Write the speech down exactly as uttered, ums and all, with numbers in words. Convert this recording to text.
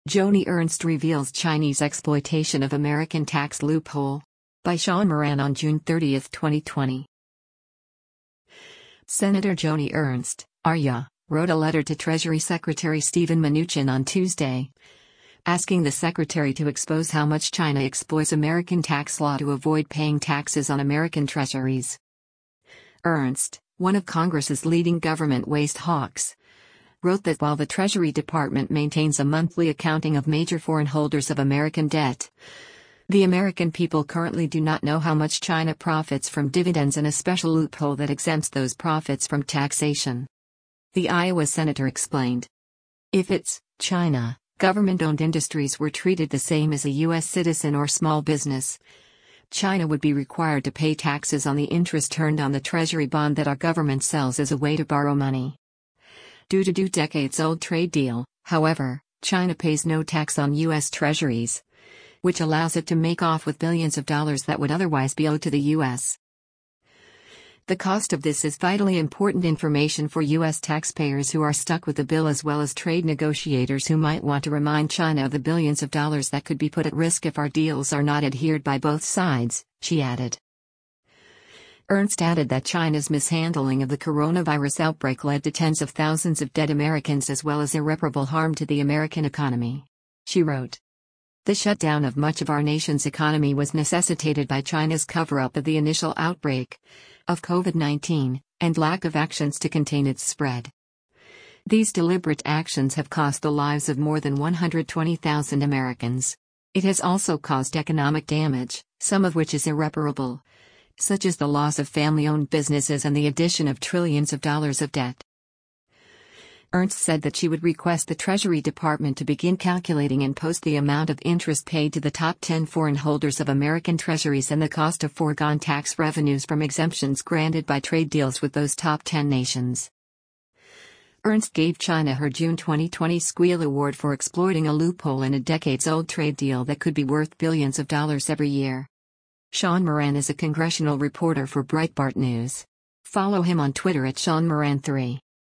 Joni Ernst reveals Chinese exploitation of American tax loophole. By Sean Moran on June thirtieth, twenty twenty. Senator Joni Ernst, R Y A, wrote a letter to Treasury Secretary Steven Mnuchin on Tuesday, asking the secretary to expose how much China exploits American tax law to avoid paying taxes on American treasuries. Ernst, one of Congress's leading government waste hawks, wrote that while the Treasury Department maintains a monthly accounting of major foreign holders of American debt, the American people currently do not know how much China profits from dividends and a special loophole that exempts those profits from taxation. The Iowa senator explained. If it's China, government-owned industries were treated the same as a U S citizen or small business, China would be required to pay taxes on the interest earned on the Treasury bond that our government sells as a way to borrow money. Due to two decades-old trade deal, however, China pays no tax on U S treasuries, which allows it to make off with billions of dollars that would otherwise be owed to the U S. The cost of this is vitally important information for U S taxpayers who are stuck with the bill, as well as trade negotiators who might want to remind China of the billions of dollars that could be put at risk if our deals are not adhered by both sides, she added. Ernst added that China's mishandling of the coronavirus outbreak led to tens of thousands of dead Americans as well as irreparable harm to the American economy. She wrote, "The shutdown of much of our nation's economy was necessitated by China's cover-up of the initial outbreak of COVID nineteen, and lack of actions to contain its spread. These deliberate actions have cost the lives of more than one hundred twenty thousand Americans. It has also caused economic damage, some of which is irreparable, such as the loss of family-owned businesses and the addition of trillions of dollars of debt." Ernst said that she would request the Treasury Department to begin calculating and post the amount of interest paid to the top ten foreign holders of American treasuries and the cost of foregone tax revenues from exemptions granted by trade deals with those top ten nations. Ernst gave China her June twenty twenty Squeal Award for exploiting a loophole in a decades-old trade deal that could be worth billions of dollars every year. Sean Moran is a congressional reporter for Breitbart News. Follow him on Twitter at Sean Moran three.